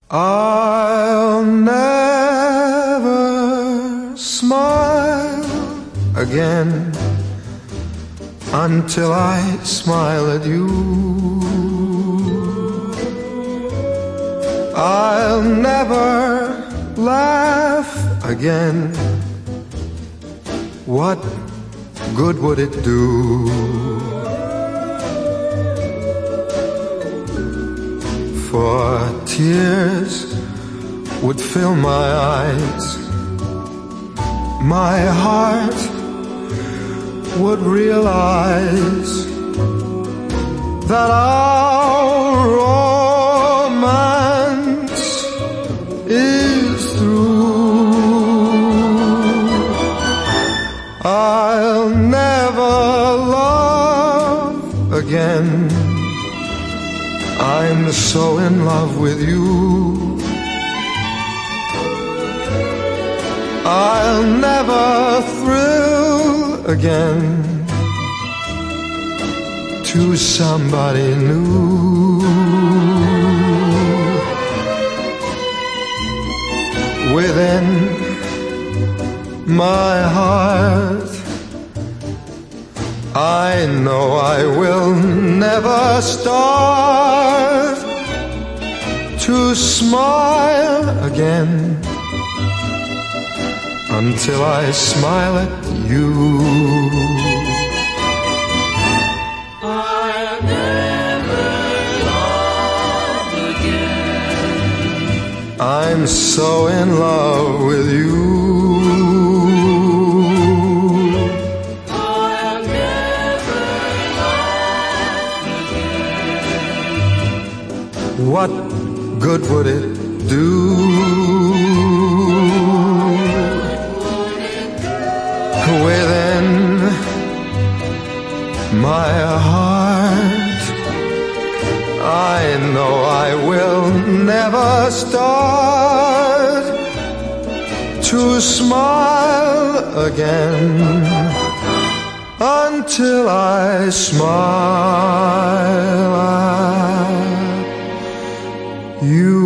I'll never smile again until I smile at you. I'll never laugh again. What good would it do? For tears would fill my eyes, my heart would realize that our romance is through. I'll never love again. I'm so in love with you. I'll never thrill again to somebody new. Within my heart, I know I will never start to smile again until I smile at you. I'll never love again. I'm so in love with you. What good would it do? Within my heart, I know I will never start to smile again until I smile at you.